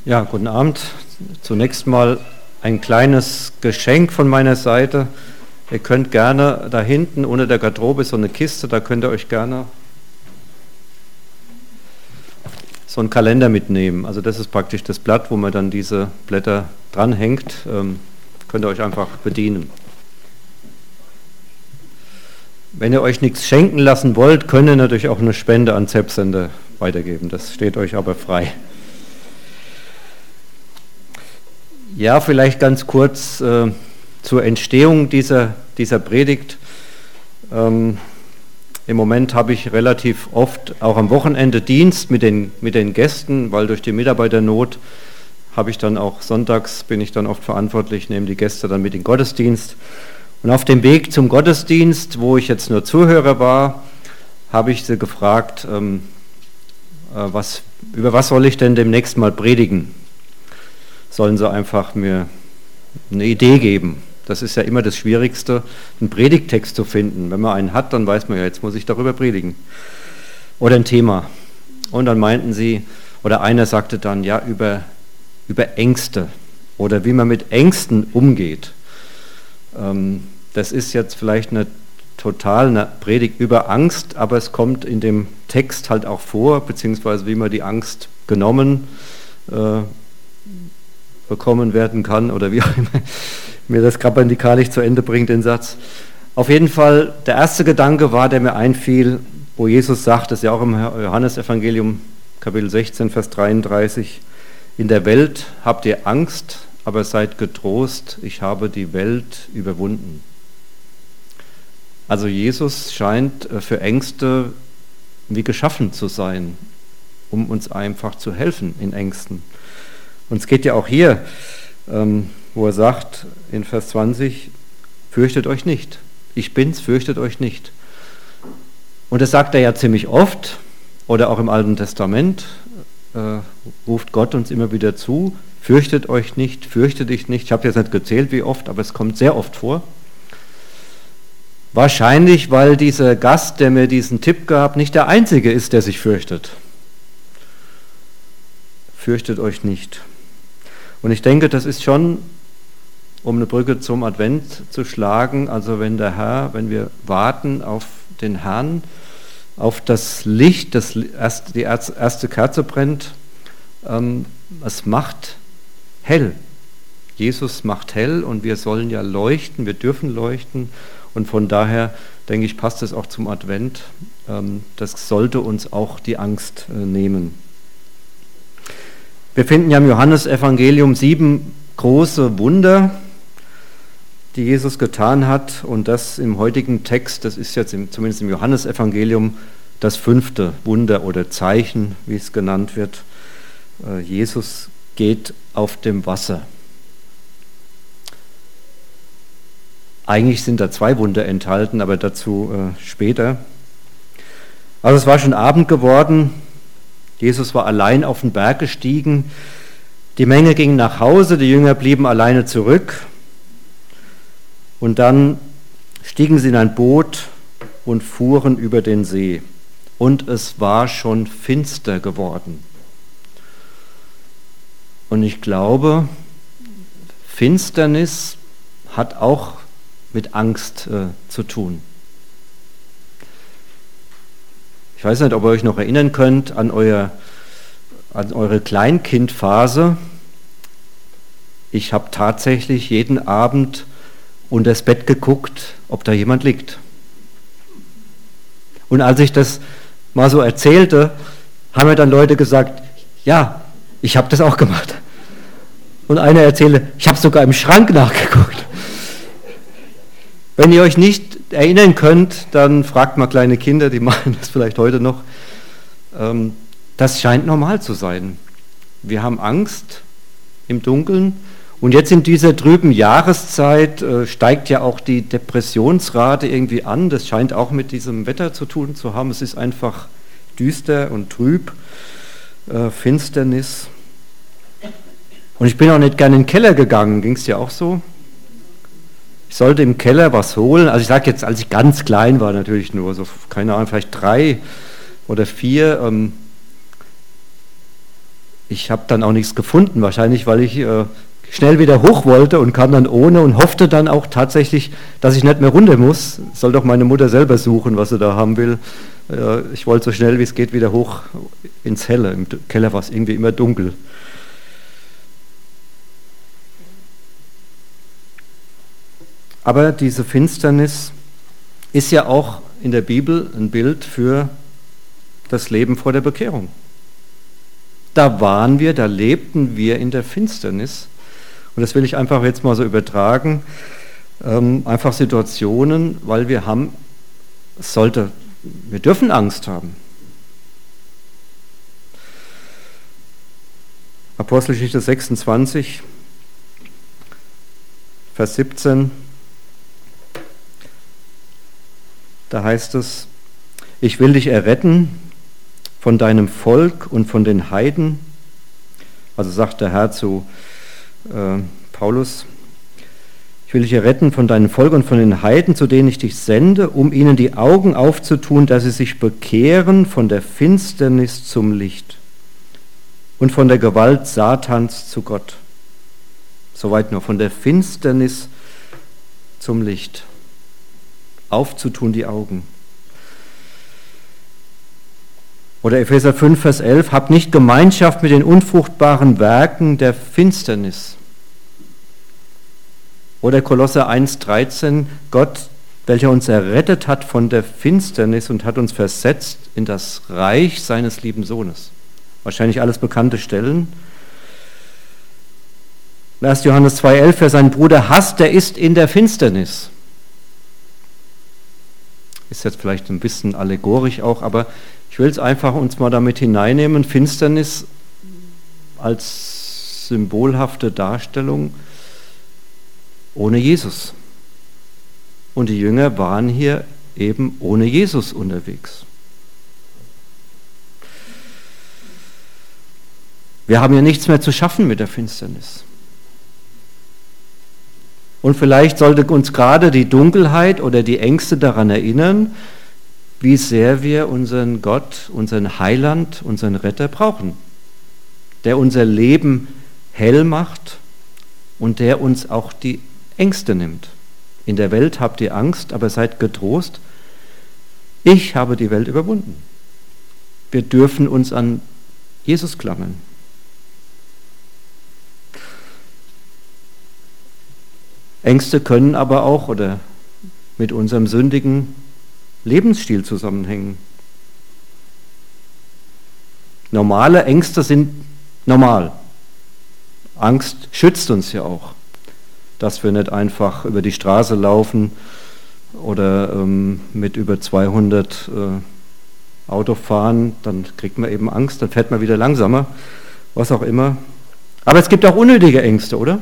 Ja, guten Abend. Zunächst mal ein kleines Geschenk von meiner Seite. Ihr könnt gerne da hinten unter der Garderobe ist so eine Kiste, da könnt ihr euch gerne so einen Kalender mitnehmen. Also das ist praktisch das Blatt, wo man dann diese Blätter dranhängt. Könnt ihr euch einfach bedienen. Wenn ihr euch nichts schenken lassen wollt, könnt ihr natürlich auch eine Spende an ZEP-Sender weitergeben. Das steht euch aber frei. Ja, vielleicht ganz kurz zur Entstehung dieser Predigt. Im Moment habe ich relativ oft auch am Wochenende Dienst mit den Gästen, weil durch die Mitarbeiternot habe ich dann auch sonntags, bin ich dann oft verantwortlich, nehme die Gäste dann mit in den Gottesdienst. Und auf dem Weg zum Gottesdienst, wo ich jetzt nur Zuhörer war, habe ich sie gefragt, über was soll ich denn demnächst mal predigen? Sollen sie einfach mir eine Idee geben. Das ist ja immer das Schwierigste, einen Predigttext zu finden. Wenn man einen hat, dann weiß man ja, jetzt muss ich darüber predigen. Oder ein Thema. Und dann meinten sie, oder einer sagte dann, ja, über Ängste oder wie man mit Ängsten umgeht. Das ist jetzt vielleicht eine Predigt über Angst, aber es kommt in dem Text halt auch vor, beziehungsweise wie man die Angst genommen bekommen werden kann oder wie auch immer mir das grammatikalisch zu Ende bringt, den Satz. Auf jeden Fall, der erste Gedanke war, der mir einfiel, wo Jesus sagt, das ist ja auch im Johannesevangelium, Kapitel 16, Vers 33, in der Welt habt ihr Angst, aber seid getrost, ich habe die Welt überwunden. Also Jesus scheint für Ängste wie geschaffen zu sein, um uns einfach zu helfen in Ängsten. Und es geht ja auch hier, wo er sagt in Vers 20, fürchtet euch nicht. Ich bin's, fürchtet euch nicht. Und das sagt er ja ziemlich oft, oder auch im Alten Testament ruft Gott uns immer wieder zu, fürchtet euch nicht, fürchte dich nicht. Ich habe jetzt nicht gezählt, wie oft, aber es kommt sehr oft vor. Wahrscheinlich, weil dieser Gast, der mir diesen Tipp gab, nicht der Einzige ist, der sich fürchtet. Fürchtet euch nicht. Und ich denke, das ist schon, um eine Brücke zum Advent zu schlagen, also wenn wir warten auf den Herrn, auf das Licht, die erste Kerze brennt, es macht hell. Jesus macht hell und wir sollen ja leuchten, wir dürfen leuchten und von daher, denke ich, passt es auch zum Advent. Das sollte uns auch die Angst nehmen. Wir finden ja im Johannesevangelium 7 große Wunder, die Jesus getan hat. Und das im heutigen Text, das ist jetzt zumindest im Johannesevangelium das 5. Wunder oder Zeichen, wie es genannt wird. Jesus geht auf dem Wasser. Eigentlich sind da 2 Wunder enthalten, aber dazu später. Also es war schon Abend geworden. Jesus war allein auf den Berg gestiegen, die Menge ging nach Hause, die Jünger blieben alleine zurück und dann stiegen sie in ein Boot und fuhren über den See und es war schon finster geworden. Und ich glaube, Finsternis hat auch mit Angst zu tun. Ich weiß nicht, ob ihr euch noch erinnern könnt an eure Kleinkindphase. Ich habe tatsächlich jeden Abend unter das Bett geguckt, ob da jemand liegt. Und als ich das mal so erzählte, haben mir dann Leute gesagt, ja, ich habe das auch gemacht. Und einer erzählte, ich habe sogar im Schrank nachgeguckt. Wenn ihr euch nicht erinnern könnt, dann fragt mal kleine Kinder, die machen das vielleicht heute noch. Das scheint normal zu sein. Wir haben Angst im Dunkeln und jetzt in dieser trüben Jahreszeit steigt ja auch die Depressionsrate irgendwie an. Das scheint auch mit diesem Wetter zu tun zu haben. Es ist einfach düster und trüb, Finsternis. Und ich bin auch nicht gerne in den Keller gegangen, ging es dir auch so? Ich sollte im Keller was holen, also ich sage jetzt, als ich ganz klein war natürlich nur, so keine Ahnung, vielleicht 3 oder 4, ich habe dann auch nichts gefunden, wahrscheinlich weil ich schnell wieder hoch wollte und kam dann ohne und hoffte dann auch tatsächlich, dass ich nicht mehr runter muss. Soll doch meine Mutter selber suchen, was sie da haben will. Ich wollte so schnell wie es geht wieder hoch ins Helle. Im Keller war es irgendwie immer dunkel. Aber diese Finsternis ist ja auch in der Bibel ein Bild für das Leben vor der Bekehrung. Da waren wir, da lebten wir in der Finsternis. Und das will ich einfach jetzt mal so übertragen. Einfach Situationen, weil wir dürfen Angst haben. Apostelgeschichte 26, Vers 17. Da heißt es, ich will dich erretten von deinem Volk und von den Heiden. Also sagt der Herr zu Paulus, ich will dich erretten von deinem Volk und von den Heiden, zu denen ich dich sende, um ihnen die Augen aufzutun, dass sie sich bekehren von der Finsternis zum Licht und von der Gewalt Satans zu Gott. Soweit nur, von der Finsternis zum Licht. Aufzutun die Augen. Oder Epheser 5, Vers 11, habt nicht Gemeinschaft mit den unfruchtbaren Werken der Finsternis. Oder Kolosser 1, 13, Gott, welcher uns errettet hat von der Finsternis und hat uns versetzt in das Reich seines lieben Sohnes. Wahrscheinlich alles bekannte Stellen. 1. Johannes 2, 11, wer seinen Bruder hasst, der ist in der Finsternis. Ist jetzt vielleicht ein bisschen allegorisch auch, aber ich will es einfach uns mal damit hineinnehmen. Finsternis als symbolhafte Darstellung ohne Jesus. Und die Jünger waren hier eben ohne Jesus unterwegs. Wir haben ja nichts mehr zu schaffen mit der Finsternis. Und vielleicht sollte uns gerade die Dunkelheit oder die Ängste daran erinnern, wie sehr wir unseren Gott, unseren Heiland, unseren Retter brauchen, der unser Leben hell macht und der uns auch die Ängste nimmt. In der Welt habt ihr Angst, aber seid getrost. Ich habe die Welt überwunden. Wir dürfen uns an Jesus klammern. Ängste können aber auch oder mit unserem sündigen Lebensstil zusammenhängen. Normale Ängste sind normal. Angst schützt uns ja auch, dass wir nicht einfach über die Straße laufen oder mit über 200 Auto fahren, dann kriegt man eben Angst, dann fährt man wieder langsamer, was auch immer. Aber es gibt auch unnötige Ängste, oder?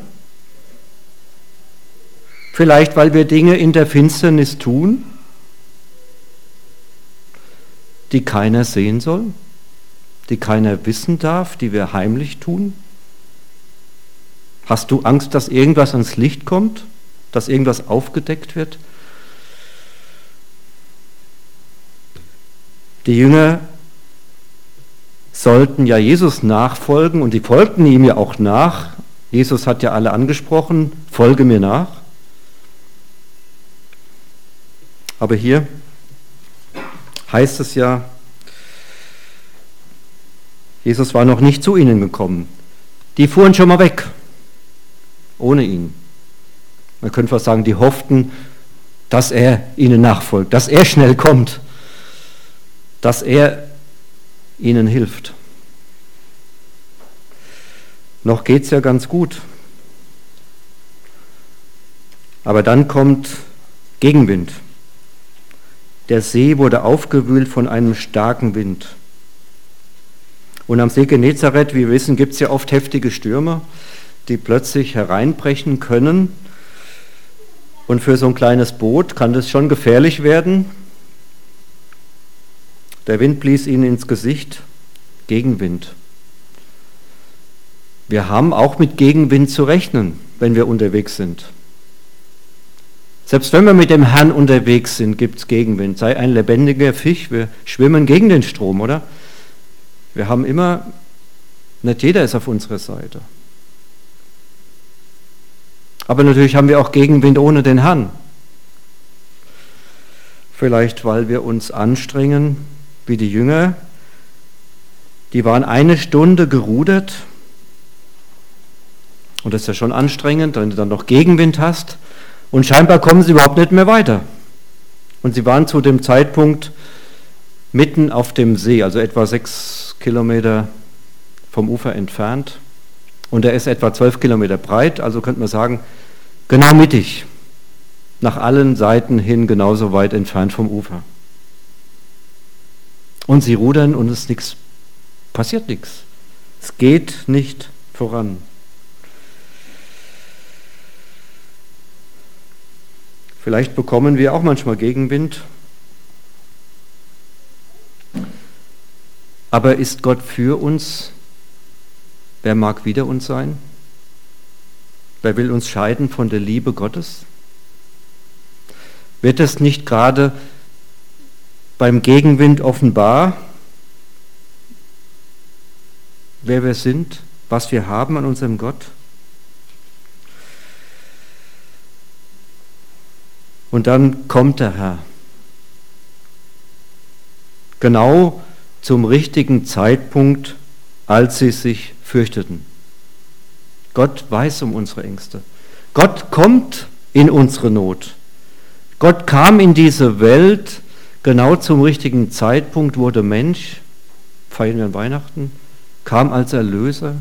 Vielleicht, weil wir Dinge in der Finsternis tun, die keiner sehen soll, die keiner wissen darf, die wir heimlich tun. Hast du Angst, dass irgendwas ans Licht kommt, dass irgendwas aufgedeckt wird? Die Jünger sollten ja Jesus nachfolgen und die folgten ihm ja auch nach. Jesus hat ja alle angesprochen, folge mir nach. Aber hier heißt es ja, Jesus war noch nicht zu ihnen gekommen. Die fuhren schon mal weg, ohne ihn. Man könnte fast sagen, die hofften, dass er ihnen nachfolgt, dass er schnell kommt, dass er ihnen hilft. Noch geht es ja ganz gut. Aber dann kommt Gegenwind. Der See wurde aufgewühlt von einem starken Wind. Und am See Genezareth, wie wir wissen, gibt es ja oft heftige Stürme, die plötzlich hereinbrechen können. Und für so ein kleines Boot kann das schon gefährlich werden. Der Wind blies ihnen ins Gesicht, Gegenwind. Wir haben auch mit Gegenwind zu rechnen, wenn wir unterwegs sind. Selbst wenn wir mit dem Herrn unterwegs sind, gibt es Gegenwind. Sei ein lebendiger Fisch, wir schwimmen gegen den Strom, oder? Wir haben immer Nicht jeder ist auf unserer Seite. Aber natürlich haben wir auch Gegenwind ohne den Herrn. Vielleicht, weil wir uns anstrengen, wie die Jünger. Die waren 1 Stunde gerudert. Und das ist ja schon anstrengend, wenn du dann noch Gegenwind hast. Und scheinbar kommen sie überhaupt nicht mehr weiter. Und sie waren zu dem Zeitpunkt mitten auf dem See, also etwa 6 Kilometer vom Ufer entfernt. Und er ist etwa 12 Kilometer breit, also könnte man sagen, genau mittig. Nach allen Seiten hin genauso weit entfernt vom Ufer. Und sie rudern und passiert nichts. Es geht nicht voran. Vielleicht bekommen wir auch manchmal Gegenwind. Aber ist Gott für uns? Wer mag wider uns sein? Wer will uns scheiden von der Liebe Gottes? Wird es nicht gerade beim Gegenwind offenbar, wer wir sind, was wir haben an unserem Gott? Und dann kommt der Herr. Genau zum richtigen Zeitpunkt, als sie sich fürchteten. Gott weiß um unsere Ängste. Gott kommt in unsere Not. Gott kam in diese Welt genau zum richtigen Zeitpunkt, wurde Mensch, feiern wir an Weihnachten, kam als Erlöser.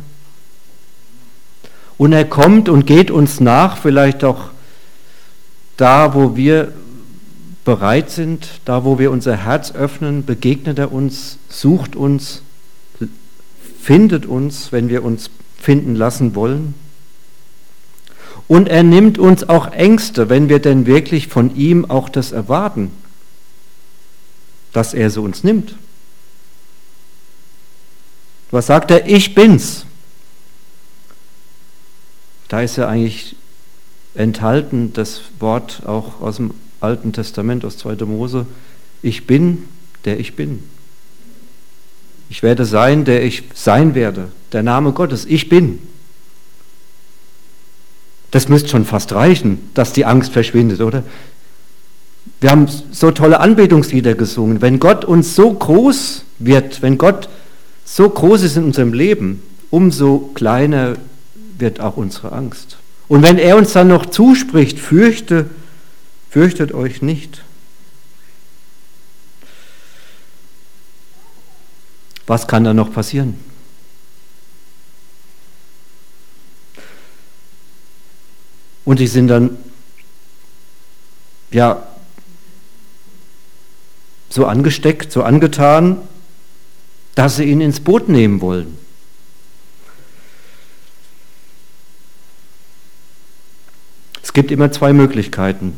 Und er kommt und geht uns nach, vielleicht auch da, wo wir bereit sind, da, wo wir unser Herz öffnen, begegnet er uns, sucht uns, findet uns, wenn wir uns finden lassen wollen. Und er nimmt uns auch Ängste, wenn wir denn wirklich von ihm auch das erwarten, dass er sie uns nimmt. Was sagt er? Ich bin's. Da ist ja eigentlich enthalten das Wort auch aus dem Alten Testament, aus 2. Mose. Ich bin, der ich bin. Ich werde sein, der ich sein werde. Der Name Gottes, ich bin. Das müsste schon fast reichen, dass die Angst verschwindet, oder? Wir haben so tolle Anbetungslieder gesungen. Wenn Gott uns so groß wird, wenn Gott so groß ist in unserem Leben, umso kleiner wird auch unsere Angst. Und wenn er uns dann noch zuspricht, fürchtet euch nicht. Was kann da noch passieren? Und die sind dann ja so angesteckt, so angetan, dass sie ihn ins Boot nehmen wollen. Es gibt immer 2 Möglichkeiten,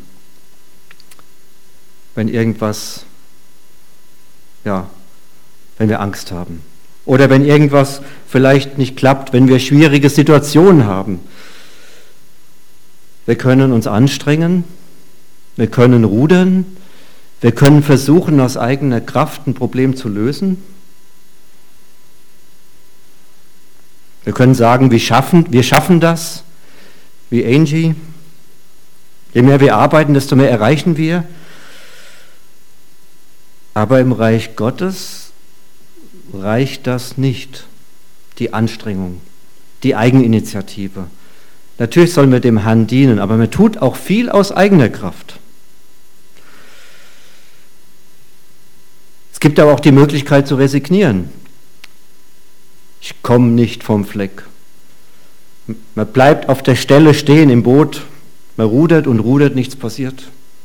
wenn irgendwas, wenn wir Angst haben. Oder wenn irgendwas vielleicht nicht klappt, wenn wir schwierige Situationen haben. Wir können uns anstrengen, wir können rudern, wir können versuchen, aus eigener Kraft ein Problem zu lösen. Wir können sagen, wir schaffen das, wie Angie. Je mehr wir arbeiten, desto mehr erreichen wir. Aber im Reich Gottes reicht das nicht, die Anstrengung, die Eigeninitiative. Natürlich sollen wir dem Herrn dienen, aber man tut auch viel aus eigener Kraft. Es gibt aber auch die Möglichkeit zu resignieren. Ich komme nicht vom Fleck. Man bleibt auf der Stelle stehen im Boot, man rudert und rudert, nichts passiert.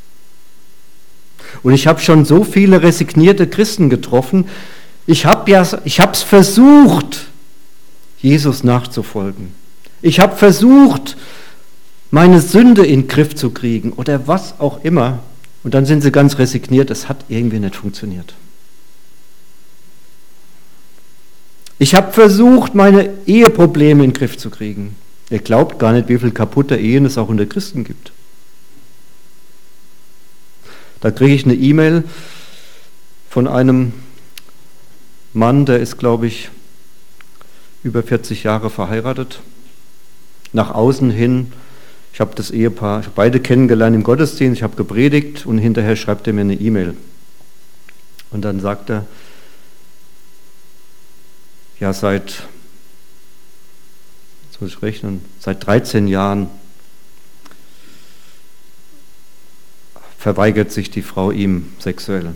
Und ich habe schon so viele resignierte Christen getroffen. Ich habe es versucht, Jesus nachzufolgen. Ich habe versucht, meine Sünde in den Griff zu kriegen oder was auch immer. Und dann sind sie ganz resigniert, es hat irgendwie nicht funktioniert. Ich habe versucht, meine Eheprobleme in den Griff zu kriegen. Ihr glaubt gar nicht, wie viele kaputte Ehen es auch unter Christen gibt. Da kriege ich eine E-Mail von einem Mann, der ist, glaube ich, über 40 Jahre verheiratet. Nach außen hin, ich habe das Ehepaar, ich habe beide kennengelernt im Gottesdienst, ich habe gepredigt und hinterher schreibt er mir eine E-Mail. Und dann sagt er, ja, seit 13 Jahren verweigert sich die Frau ihm sexuell.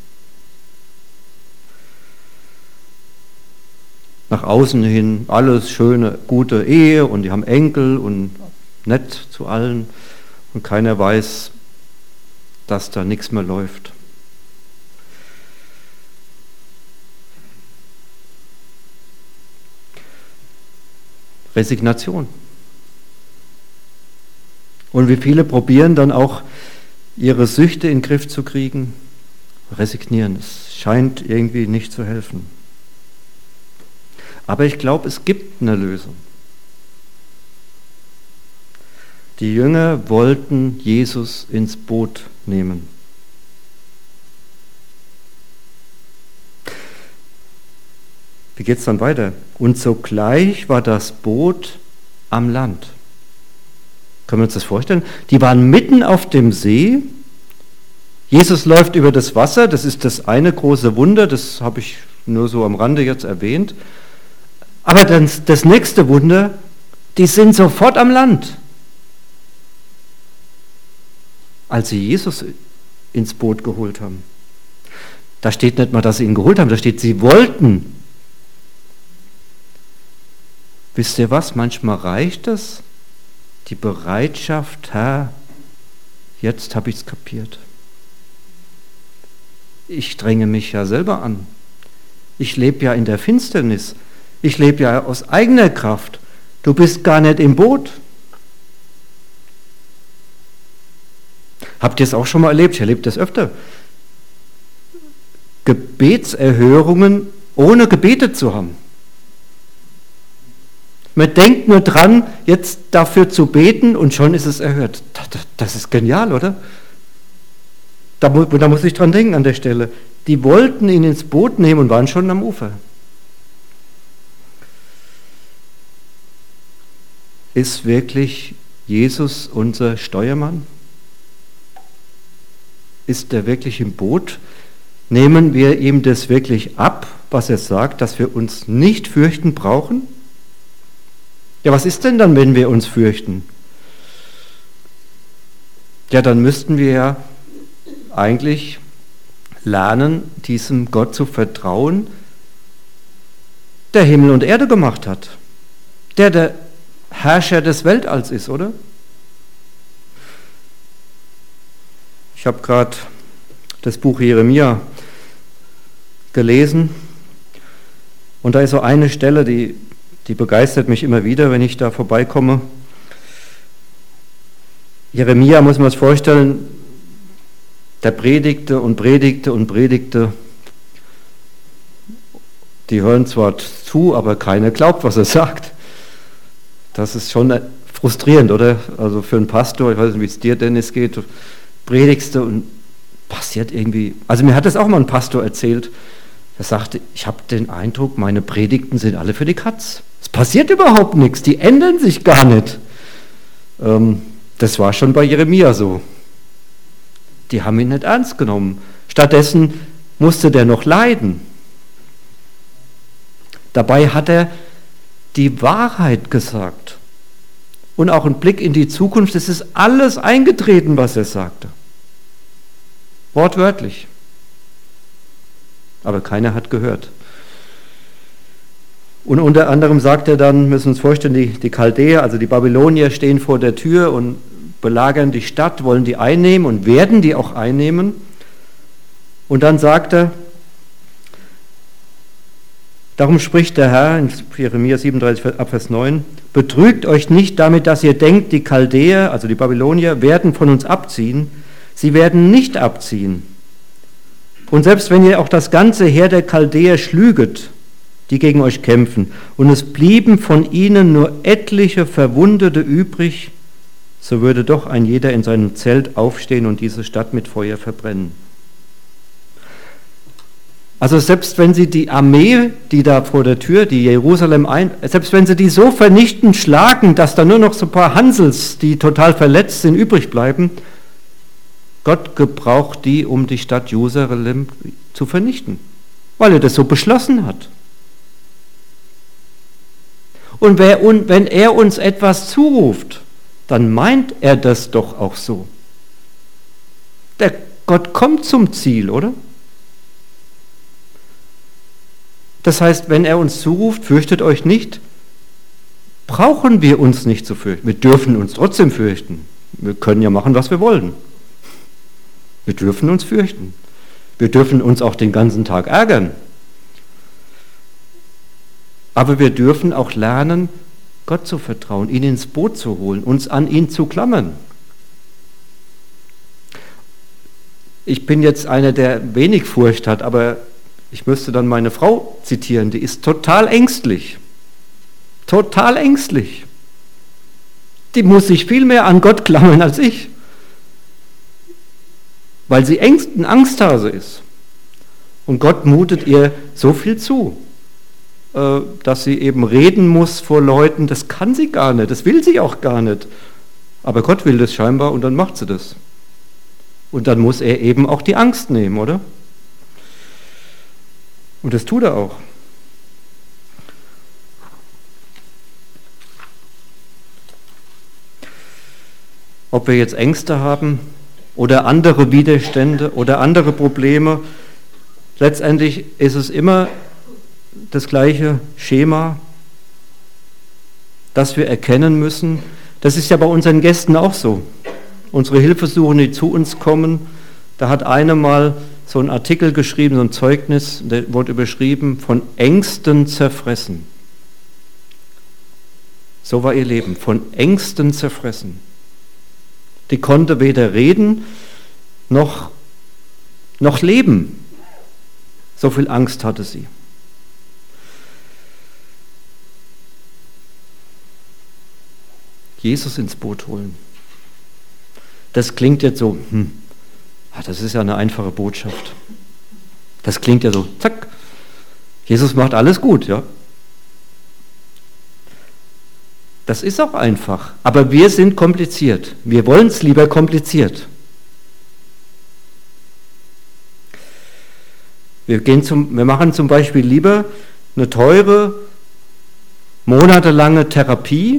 Nach außen hin alles schöne, gute Ehe und die haben Enkel und nett zu allen und keiner weiß, dass da nichts mehr läuft. Resignation. Und wie viele probieren dann auch, ihre Süchte in den Griff zu kriegen, resignieren. Es scheint irgendwie nicht zu helfen. Aber ich glaube, es gibt eine Lösung. Die Jünger wollten Jesus ins Boot nehmen. Wie geht es dann weiter? Und sogleich war das Boot am Land. Können wir uns das vorstellen? Die waren mitten auf dem See. Jesus läuft über das Wasser. Das ist das eine große Wunder. Das habe ich nur so am Rande jetzt erwähnt. Aber dann das nächste Wunder, die sind sofort am Land. Als sie Jesus ins Boot geholt haben. Da steht nicht mal, dass sie ihn geholt haben. Da steht, sie wollten. Wisst ihr was? Manchmal reicht es. Die Bereitschaft, Herr, jetzt habe ich es kapiert. Ich dränge mich ja selber an. Ich lebe ja in der Finsternis. Ich lebe ja aus eigener Kraft. Du bist gar nicht im Boot. Habt ihr es auch schon mal erlebt? Ich erlebe das öfter. Gebetserhörungen, ohne gebetet zu haben. Man denkt nur dran, jetzt dafür zu beten und schon ist es erhört. Das ist genial, oder? Da muss ich dran denken an der Stelle. Die wollten ihn ins Boot nehmen und waren schon am Ufer. Ist wirklich Jesus unser Steuermann? Ist er wirklich im Boot? Nehmen wir ihm das wirklich ab, was er sagt, dass wir uns nicht fürchten brauchen? Ja, was ist denn dann, wenn wir uns fürchten? Ja, dann müssten wir ja eigentlich lernen, diesem Gott zu vertrauen, der Himmel und Erde gemacht hat, der Herrscher des Weltalls ist, oder? Ich habe gerade das Buch Jeremia gelesen und da ist so eine Stelle, die begeistert mich immer wieder, wenn ich da vorbeikomme. Jeremia, muss man sich vorstellen, der predigte und predigte und predigte. Die hören zwar zu, aber keiner glaubt, was er sagt. Das ist schon frustrierend, oder? Also für einen Pastor, ich weiß nicht, wie es dir, Dennis, geht, du predigst und passiert irgendwie. Also mir hat das auch mal ein Pastor erzählt. Er sagte, ich habe den Eindruck, meine Predigten sind alle für die Katz. Es passiert überhaupt nichts, die ändern sich gar nicht. Das war schon bei Jeremia so. Die haben ihn nicht ernst genommen. Stattdessen musste der noch leiden. Dabei hat er die Wahrheit gesagt. Und auch ein Blick in die Zukunft, es ist alles eingetreten, was er sagte. Wortwörtlich. Aber keiner hat gehört. Und unter anderem sagt er dann, müssen wir uns vorstellen, die Chaldäer, also die Babylonier stehen vor der Tür und belagern die Stadt, wollen die einnehmen und werden die auch einnehmen. Und dann sagt er, darum spricht der Herr in Jeremia 37, Abvers 9, betrügt euch nicht damit, dass ihr denkt, die Chaldäer, also die Babylonier, werden von uns abziehen. Sie werden nicht abziehen. Und selbst wenn ihr auch das ganze Heer der Chaldäer schlüget, die gegen euch kämpfen, und es blieben von ihnen nur etliche Verwundete übrig, so würde doch ein jeder in seinem Zelt aufstehen und diese Stadt mit Feuer verbrennen. Also selbst wenn sie die Armee, die da vor der Tür, die Jerusalem selbst wenn sie die so vernichtend schlagen, dass da nur noch so ein paar Hansels, die total verletzt sind, übrig bleiben, Gott gebraucht die, um die Stadt Jerusalem zu vernichten, weil er das so beschlossen hat. Und wenn er uns etwas zuruft, dann meint er das doch auch so. Der Gott kommt zum Ziel, oder? Das heißt, wenn er uns zuruft, fürchtet euch nicht, brauchen wir uns nicht zu fürchten. Wir dürfen uns trotzdem fürchten. Wir können ja machen, was wir wollen. Wir dürfen uns fürchten. Wir dürfen uns auch den ganzen Tag ärgern. Aber wir dürfen auch lernen, Gott zu vertrauen, ihn ins Boot zu holen, uns an ihn zu klammern. Ich bin jetzt einer, der wenig Furcht hat, aber ich müsste dann meine Frau zitieren, die ist total ängstlich. Total ängstlich. Die muss sich viel mehr an Gott klammern als ich, weil sie ein Angsthase ist. Und Gott mutet ihr so viel zu, dass sie eben reden muss vor Leuten. Das kann sie gar nicht, das will sie auch gar nicht. Aber Gott will das scheinbar und dann macht sie das. Und dann muss er eben auch die Angst nehmen, oder? Und das tut er auch. Ob wir jetzt Ängste haben oder andere Widerstände oder andere Probleme, letztendlich ist es immer das gleiche Schema, das wir erkennen müssen. Das ist ja bei unseren Gästen auch so. Unsere Hilfesuchenden, die zu uns kommen, da hat einer mal so einen Artikel geschrieben, so ein Zeugnis, der wurde überschrieben, von Ängsten zerfressen. So war ihr Leben, von Ängsten zerfressen. Die konnte weder reden noch leben. So viel Angst hatte sie. Jesus ins Boot holen. Das klingt jetzt so, das ist ja eine einfache Botschaft. Das klingt ja so, zack, Jesus macht alles gut, ja. Das ist auch einfach, aber wir sind kompliziert. Wir wollen es lieber kompliziert. Wir machen zum Beispiel lieber eine teure, monatelange Therapie,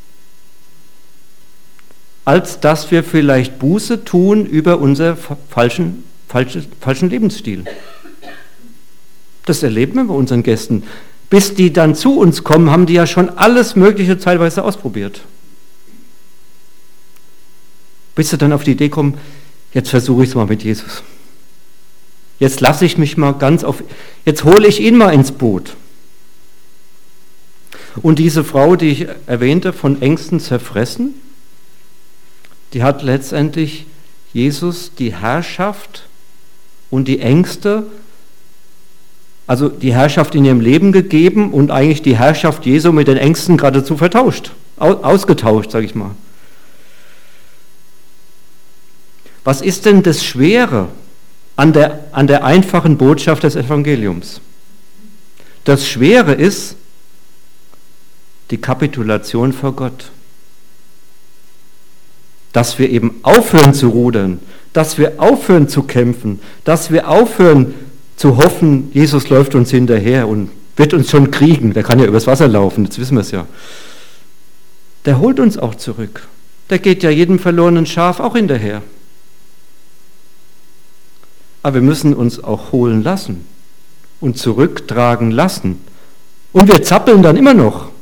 als dass wir vielleicht Buße tun über unseren falschen Lebensstil. Das erleben wir bei unseren Gästen. Bis die dann zu uns kommen, haben die ja schon alles Mögliche teilweise ausprobiert. Bis sie dann auf die Idee kommen, jetzt versuche ich es mal mit Jesus. Jetzt lasse ich mich mal jetzt hole ich ihn mal ins Boot. Und diese Frau, die ich erwähnte, von Ängsten zerfressen, die hat letztendlich Jesus die Herrschaft und die Ängste, also die Herrschaft in ihrem Leben gegeben und eigentlich die Herrschaft Jesu mit den Ängsten geradezu ausgetauscht, sage ich mal. Was ist denn das Schwere an der einfachen Botschaft des Evangeliums? Das Schwere ist die Kapitulation vor Gott. Dass wir eben aufhören zu rudern, dass wir aufhören zu kämpfen, dass wir aufhören zu hoffen, Jesus läuft uns hinterher und wird uns schon kriegen. Der kann ja übers Wasser laufen, jetzt wissen wir es ja. Der holt uns auch zurück. Der geht ja jedem verlorenen Schaf auch hinterher. Aber wir müssen uns auch holen lassen und zurücktragen lassen. Und wir zappeln dann immer noch.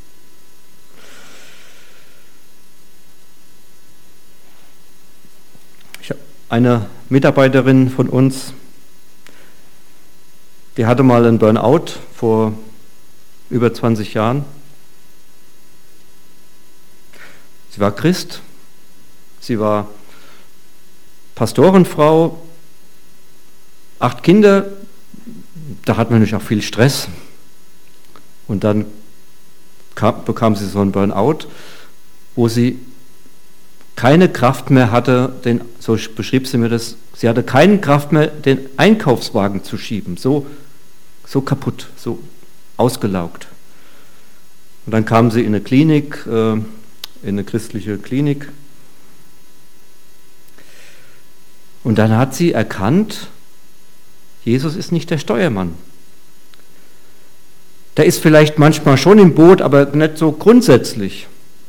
Eine Mitarbeiterin von uns, die hatte mal einen Burnout vor über 20 Jahren. Sie war Christ, sie war Pastorenfrau, 8 Kinder, da hat man natürlich auch viel Stress. Und dann bekam sie so einen Burnout, wo sie keine Kraft mehr hatte, so beschrieb sie mir das, sie hatte keine Kraft mehr, den Einkaufswagen zu schieben, so kaputt, so ausgelaugt. Und dann kam sie in eine Klinik, in eine christliche Klinik. Und dann hat sie erkannt, Jesus ist nicht der Steuermann. Der ist vielleicht manchmal schon im Boot, aber nicht so grundsätzlich.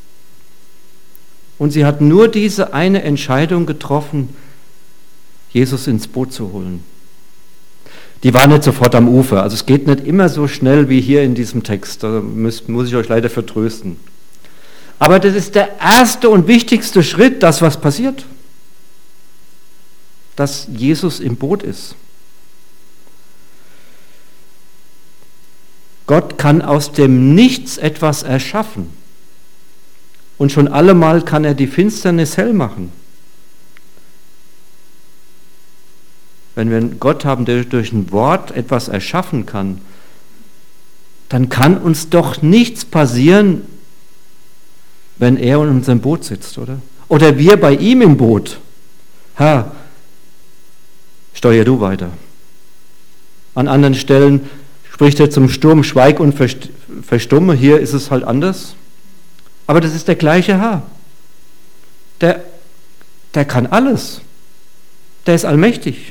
Und sie hat nur diese eine Entscheidung getroffen, Jesus ins Boot zu holen. Die war nicht sofort am Ufer. Also es geht nicht immer so schnell wie hier in diesem Text. Da muss ich euch leider vertrösten. Aber das ist der erste und wichtigste Schritt, dass was passiert. Dass Jesus im Boot ist. Gott kann aus dem Nichts etwas erschaffen. Und schon allemal kann er die Finsternis hell machen. Wenn wir einen Gott haben, der durch ein Wort etwas erschaffen kann, dann kann uns doch nichts passieren, wenn er in unserem Boot sitzt, oder? Oder wir bei ihm im Boot. Herr, steuer du weiter. An anderen Stellen spricht er zum Sturm, schweig und verstumme. Hier ist es halt anders. Aber das ist der gleiche Herr. Der kann alles. Der ist allmächtig.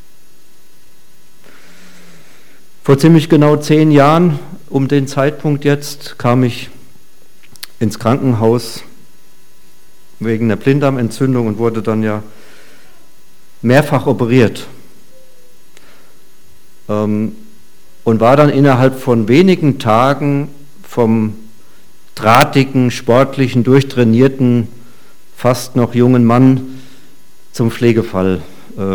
Vor ziemlich genau 10 Jahren, um den Zeitpunkt jetzt, kam ich ins Krankenhaus wegen einer Blinddarmentzündung und wurde dann ja mehrfach operiert. Und war dann innerhalb von wenigen Tagen vom drahtigen, sportlichen, durchtrainierten, fast noch jungen Mann zum Pflegefall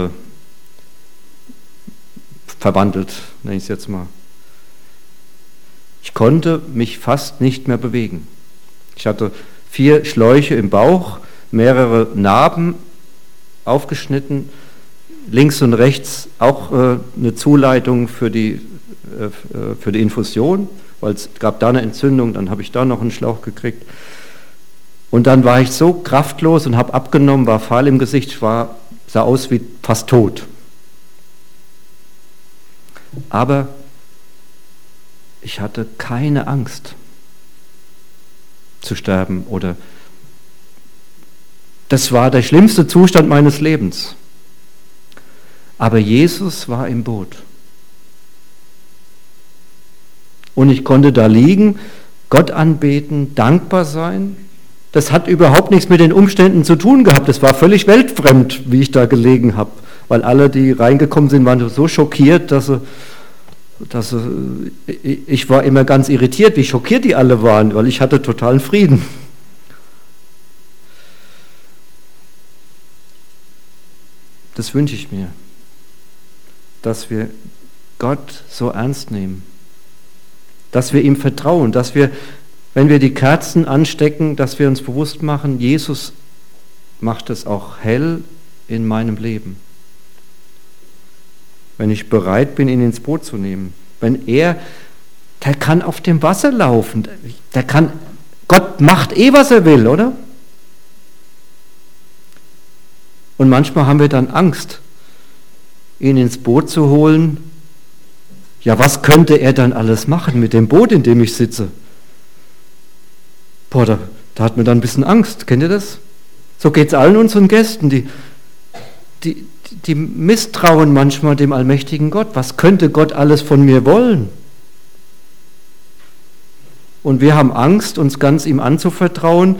verwandelt, nenne ich es jetzt mal. Ich konnte mich fast nicht mehr bewegen. Ich hatte 4 Schläuche im Bauch, mehrere Narben aufgeschnitten, links und rechts auch eine Zuleitung für die Infusion, weil es gab da eine Entzündung, dann habe ich da noch einen Schlauch gekriegt. Und dann war ich so kraftlos und habe abgenommen, war fahl im Gesicht, sah aus wie fast tot. Aber ich hatte keine Angst zu sterben oder das war der schlimmste Zustand meines Lebens. Aber Jesus war im Boot. Und ich konnte da liegen, Gott anbeten, dankbar sein. Das hat überhaupt nichts mit den Umständen zu tun gehabt. Das war völlig weltfremd, wie ich da gelegen habe. Weil alle, die reingekommen sind, waren so schockiert, ich war immer ganz irritiert, wie schockiert die alle waren, weil ich hatte totalen Frieden. Das wünsche ich mir, dass wir Gott so ernst nehmen, dass wir ihm vertrauen, dass wir, wenn wir die Kerzen anstecken, dass wir uns bewusst machen, Jesus macht es auch hell in meinem Leben. Wenn ich bereit bin, ihn ins Boot zu nehmen. Der kann auf dem Wasser laufen. Gott macht was er will, oder? Und manchmal haben wir dann Angst, ihn ins Boot zu holen. Ja, was könnte er dann alles machen mit dem Boot, in dem ich sitze? Boah, da hat man dann ein bisschen Angst. Kennt ihr das? So geht es allen unseren Gästen, die misstrauen manchmal dem allmächtigen Gott. Was könnte Gott alles von mir wollen? Und wir haben Angst, uns ganz ihm anzuvertrauen.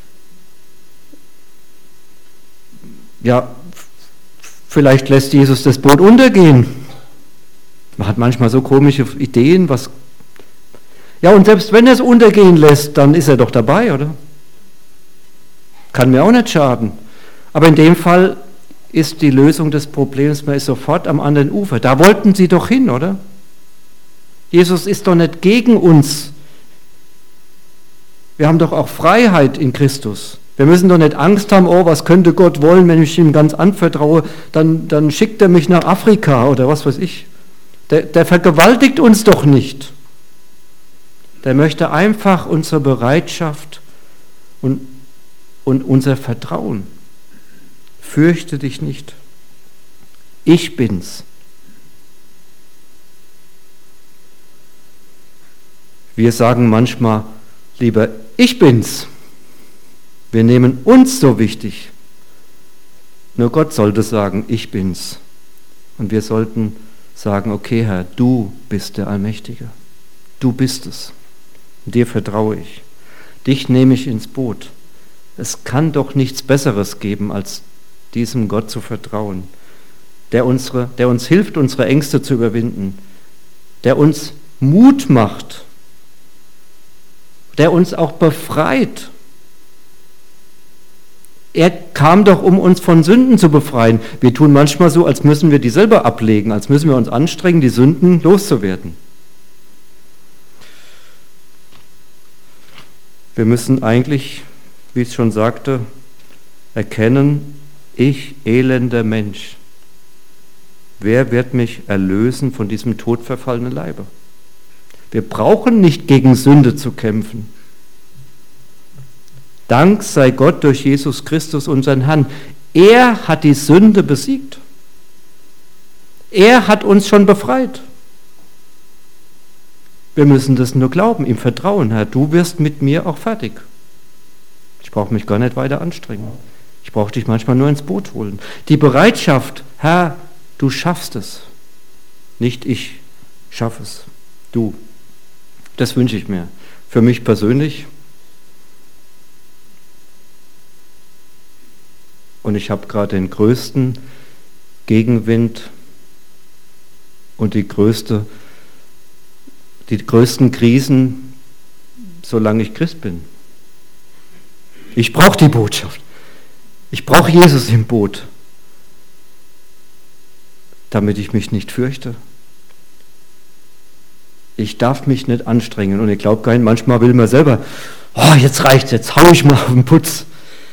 Ja, vielleicht lässt Jesus das Boot untergehen. Man hat manchmal so komische Ideen. Ja, und selbst wenn er es untergehen lässt, dann ist er doch dabei, oder? Kann mir auch nicht schaden. Aber in dem Fall ist die Lösung des Problems, man ist sofort am anderen Ufer. Da wollten sie doch hin, oder? Jesus ist doch nicht gegen uns. Wir haben doch auch Freiheit in Christus. Wir müssen doch nicht Angst haben, oh, was könnte Gott wollen, wenn ich ihm ganz anvertraue, dann schickt er mich nach Afrika oder was weiß ich. Der vergewaltigt uns doch nicht. Der möchte einfach unsere Bereitschaft und und unser Vertrauen. Fürchte dich nicht. Ich bin's. Wir sagen manchmal lieber, ich bin's. Wir nehmen uns so wichtig. Nur Gott sollte sagen, ich bin's. Und wir sollten sagen, okay Herr, du bist der Allmächtige. Du bist es. Dir vertraue ich. Dich nehme ich ins Boot. Es kann doch nichts Besseres geben, als diesem Gott zu vertrauen, der uns hilft, unsere Ängste zu überwinden, der uns Mut macht, der uns auch befreit. Er kam doch, um uns von Sünden zu befreien. Wir tun manchmal so, als müssen wir die selber ablegen, als müssen wir uns anstrengen, die Sünden loszuwerden. Wir müssen eigentlich, wie ich schon sagte, erkennen, ich elender Mensch. Wer wird mich erlösen von diesem todverfallenen Leibe? Wir brauchen nicht gegen Sünde zu kämpfen. Dank sei Gott durch Jesus Christus, unseren Herrn. Er hat die Sünde besiegt. Er hat uns schon befreit. Wir müssen das nur glauben, ihm vertrauen. Herr, du wirst mit mir auch fertig. Ich brauche mich gar nicht weiter anstrengen. Ich brauche dich manchmal nur ins Boot holen. Die Bereitschaft, Herr, du schaffst es. Nicht ich schaffe es. Du. Das wünsche ich mir. Für mich persönlich. Und ich habe gerade den größten Gegenwind und die größten Krisen, solange ich Christ bin. Ich brauche die Botschaft. Ich brauche Jesus im Boot, damit ich mich nicht fürchte. Ich darf mich nicht anstrengen. Und ich glaube gar nicht, manchmal will man selber, jetzt reicht's, jetzt hau ich mal auf den Putz.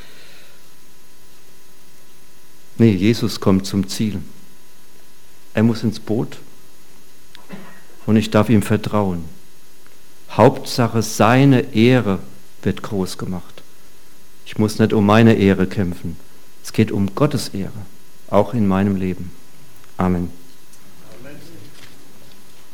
Nee, Jesus kommt zum Ziel. Er muss ins Boot und ich darf ihm vertrauen. Hauptsache, seine Ehre wird groß gemacht. Ich muss nicht um meine Ehre kämpfen. Es geht um Gottes Ehre, auch in meinem Leben. Amen.